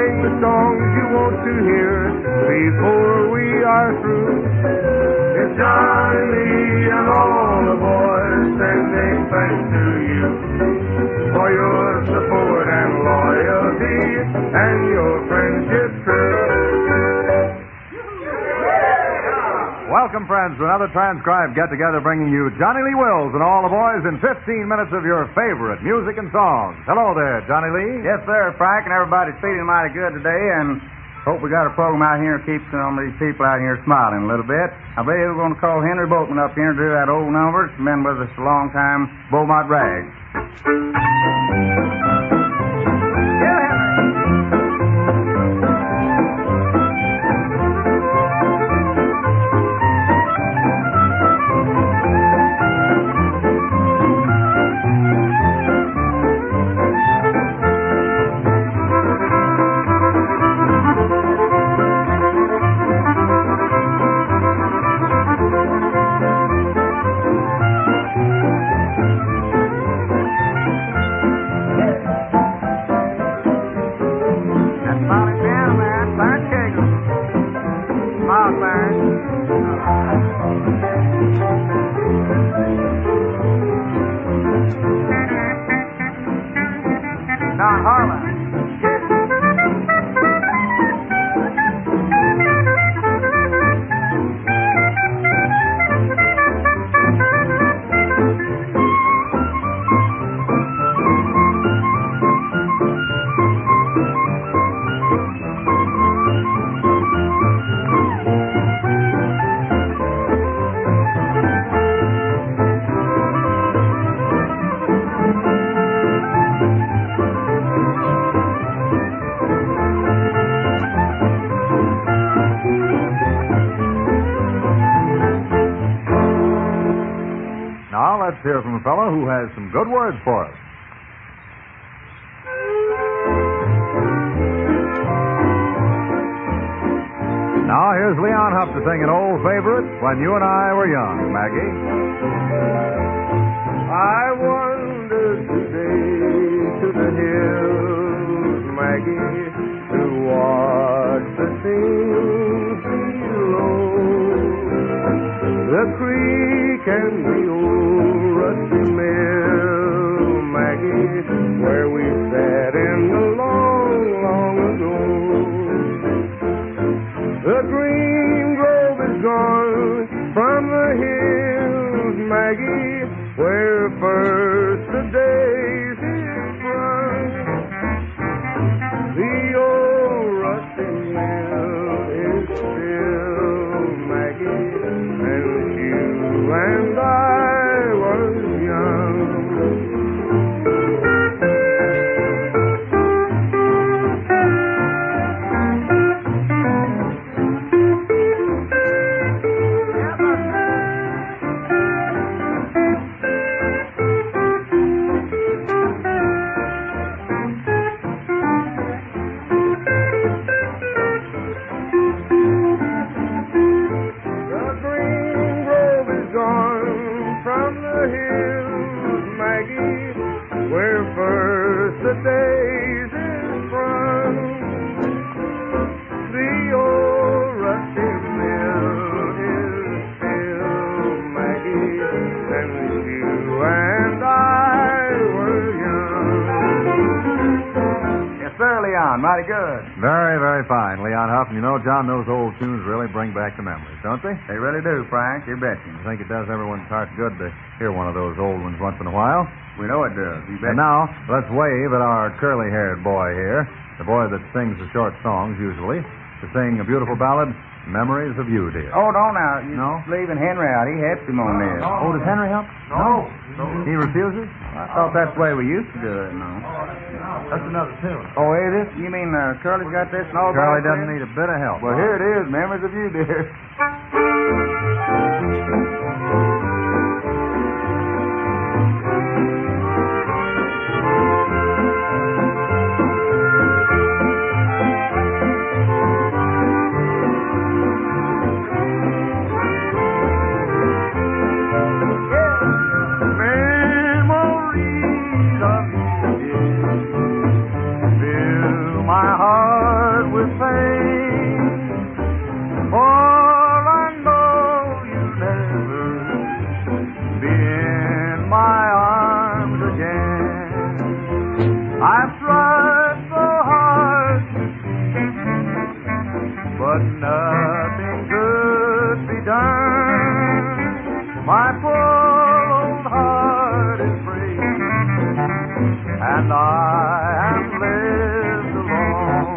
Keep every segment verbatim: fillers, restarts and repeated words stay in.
sing the songs you want to hear before we are through. It's Johnny Lee and all the boys sending thanks to you for your support and loyalty and your friendship true. Welcome, friends, to another transcribed get-together bringing you Johnny Lee Wills and all the boys in fifteen minutes of your favorite music and songs. Hello there, Johnny Lee. Yes, sir, Frank, and everybody's feeling mighty good today, and hope we got a program out here that keeps some of these people out here smiling a little bit. I believe we're going to call Henry Boatman up here and do that old number. It's been with us a long time, Beaumont Rag. Don Harlan. Now let's hear from a fellow who has some good words for us. Now here's Leon Huff to sing an old favorite, When You and I Were Young, Maggie. I wandered today to the hills, Maggie, to watch the scenes below. The creek and the old rusty mill, Maggie, where we sat in the long, long ago. The green grove is gone from the hills, Maggie, where first the daisies sprung. The old rusty mill is still, Maggie, and you and I was young. Mighty good. Very, very fine, Leon Huff. And you know, John, those old tunes really bring back the memories, don't they? They really do, Frank. You bet you. I think it does everyone's heart good to hear one of those old ones once in a while. We know it does. You bet. And now, let's wave at our curly-haired boy here, the boy that sings the short songs, usually, to sing a beautiful ballad, Memories of You, dear. Hold on now. You're No? leaving Henry out. He helps him on this. Oh, does Henry help? No. He refuses? I thought that's the way we used to do it, no. That's another tune. Oh, is it? You mean uh, Curly's got this and all Charlie by doesn't need a bit of help. Well, here it is. Memories of You, dear. Memories of you, dear, fill my heart with pain. For I know you'll never be in my arms again. I've tried so hard to see, but nothing could be done. My poor old heart is breaking, and I am left alone.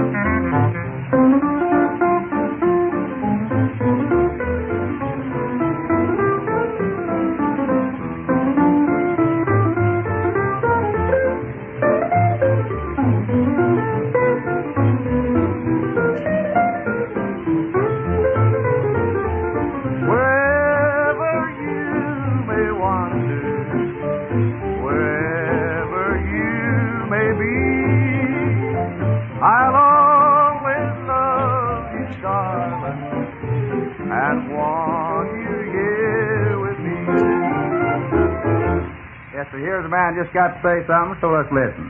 I'll always love you, darling, and want you here with me. Yes, sir, here's a man just got to say something, so let's listen.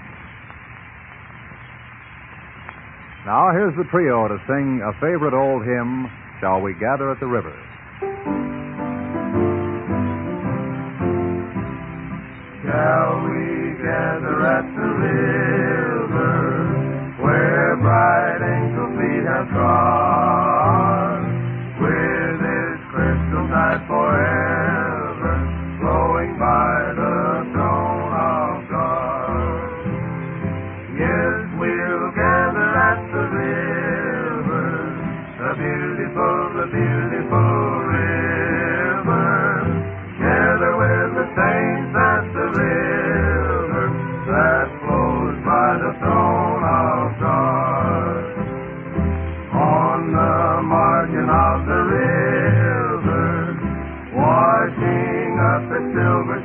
Now here's the trio to sing a favorite old hymn, Shall We Gather at the River? Shall we gather at the river, where bright angel feet have trod, with its crystal tide forever flowing by the throne of God? Yes, we'll gather at the river, the beautiful, the beautiful river, gather with the saints at the river that flows by the throne of God. On the margin of the river, washing up its silver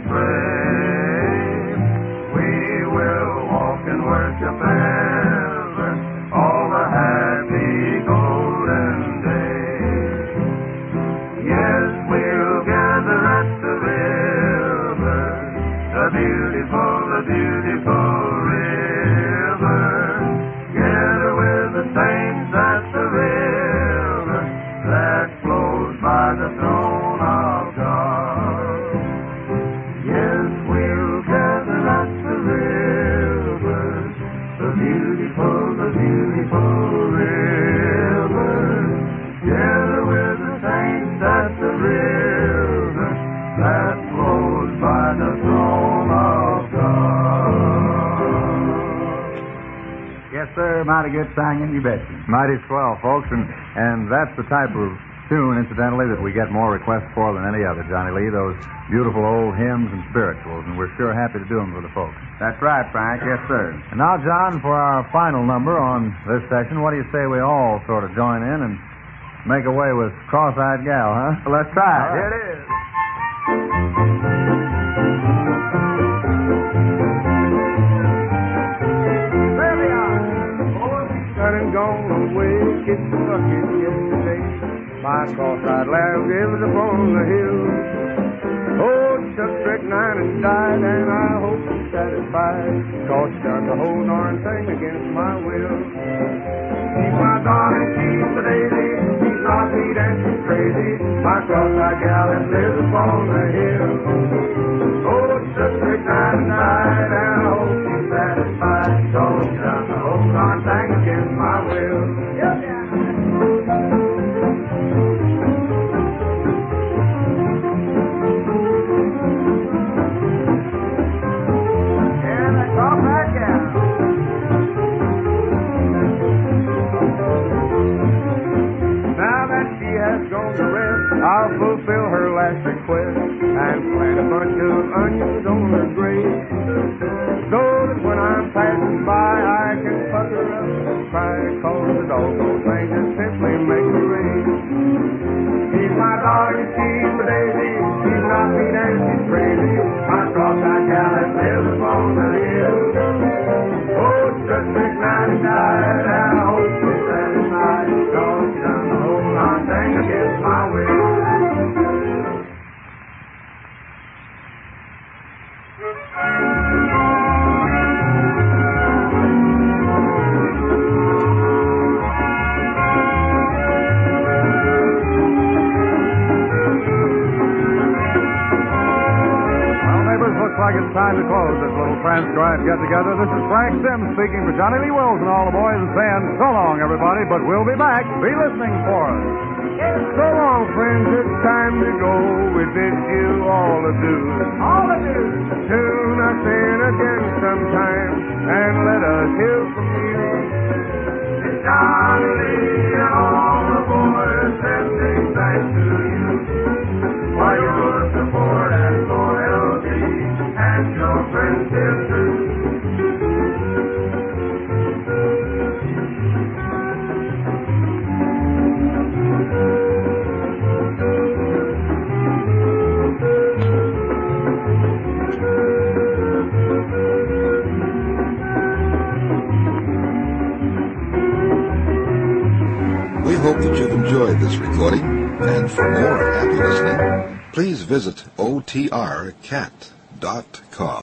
spray, we will walk and worship ever all the happy golden days. Yes, we'll gather at the river, the beautiful, the beautiful river, gather with the saints at the river that flows by the throne of God. Yes, we'll gather at the river, the beautiful, the beautiful river, gather with the saints at the river that flows by the throne of God. Yes, sir, mighty good singing, you betcha. Mighty swell, folks, and, and that's the type of tune, incidentally, that we get more requests for than any other, Johnny Lee, those beautiful old hymns and spirituals, and we're sure happy to do them for the folks. That's right, Frank, yes, sir. And now, John, for our final number on this session, what do you say we all sort of join in and make away with Cross-Eyed Gal, huh? Well, let's try it. Here Here it it is. There they are. Oh, she's done and gone away, kicked the bucket yesterday. My cross-eyed lamb lives upon the hill. Oh, Chuck strychnine and died, and I hope she's satisfied, 'cause she done the whole darn thing against my will. She's my darling, she's the daisy, she's not neat and she's crazy, my cross-eyed gal that lives upon the hill. Oh, Chuck strychnine and died, and I hope she's satisfied, 'cause she done the whole darn thing against my will. Yep, yeah. I'll fulfill her last request and plant a bunch of onions on her grave, so that when I'm passing by I can pucker up and cry, 'cause the doggone thing just simply makes me rage. She's my darling, she's the daisy, she's not mean and she's crazy, my cross-eyed gal that lives upon the hill. Oh, just big night and died, and I hope she's satisfied, 'cause she's done the whole darn thing against my will. old transcribed get-together. This is Frank Sims speaking for Johnny Lee Wills and all the boys and saying so long, everybody, but we'll be back. Be listening for us. So long, friends, it's time to go. We bid you all adieu. All adieu. Tune us in again sometime and let us hear from you. It's Johnny Lee and all the boys sending thanks to you for your support and loyalty and your friendship too. We hope that you've enjoyed this recording, and for more happy listening, please visit O T R cat dot com.